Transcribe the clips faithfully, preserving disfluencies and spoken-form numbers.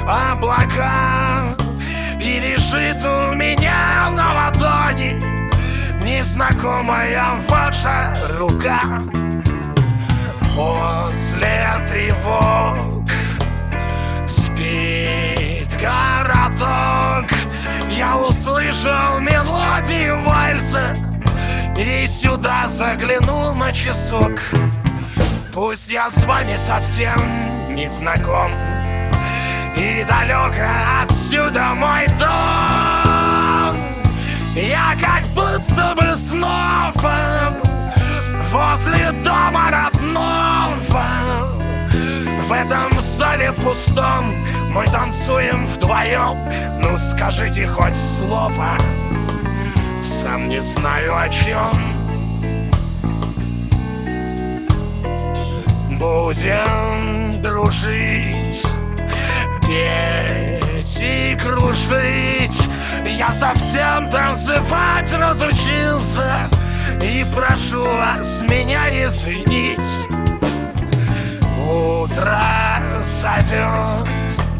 облака, и лежит у меня на ладони незнакомая ваша рука. После тревог спит городок. Я услышал мелодию вальса и сюда заглянул на часок. Пусть я с вами совсем не знаком, и далеко отсюда мой дом, я как будто бы снова возле дома родного. В этом зале пустом мы танцуем вдвоем. Ну скажите хоть слово, сам не знаю о чем. Будем дружить, петь и кружить. Я совсем танцевать разучился, и прошу вас меня извинить. Утро зовет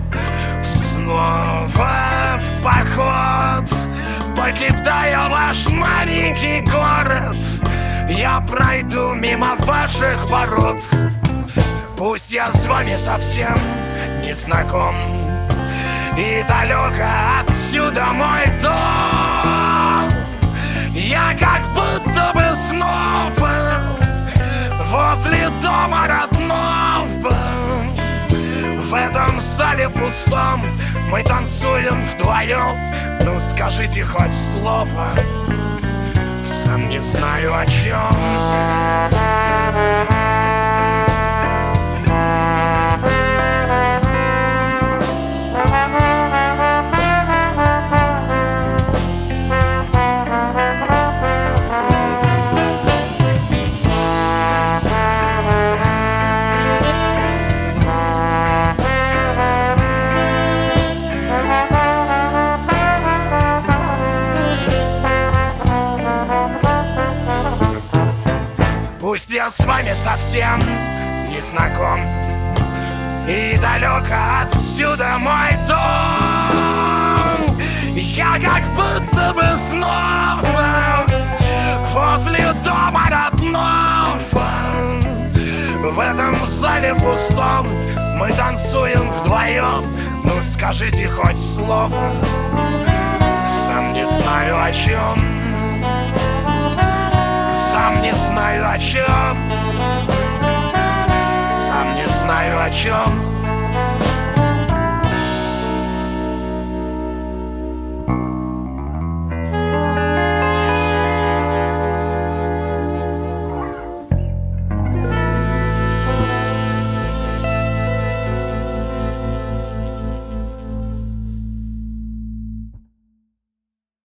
снова в поход. Покидая ваш маленький город, я пройду мимо ваших ворот. Пусть я с вами совсем не знаком, и далеко отсюда мой дом, я как будто бы снова возле дома родного. В этом зале пустом мы танцуем вдвоем. Ну скажите хоть слово, сам не знаю о чем. Пусть я с вами совсем не знаком, и далеко отсюда мой дом, я как будто бы снова возле дома родного. В этом зале пустом мы танцуем вдвоем. Ну скажите хоть слово, сам не знаю о чем. Сам не знаю о чем. Сам не знаю о чем.